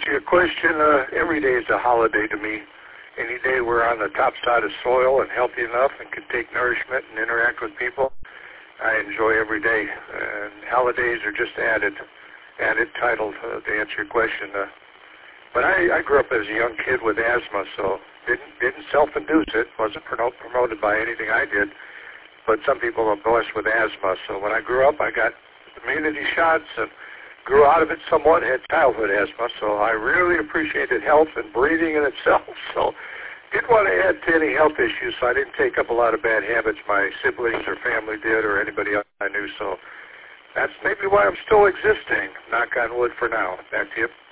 answer your question, every day is a holiday to me. Any day we're on the top side of soil and healthy enough and can take nourishment and interact with people, I enjoy every day. And holidays are just added title to answer your question. But I grew up as a young kid with asthma, so didn't self-induce it. Wasn't promoted by anything I did. But some people are blessed with asthma. So when I grew up, I got immunity shots and grew out of it somewhat, had childhood asthma. So I really appreciated health and breathing in itself. So didn't want to add to any health issues, so I didn't take up a lot of bad habits my siblings or family did or anybody else I knew. So that's maybe why I'm still existing. Knock on wood for now. Back to you.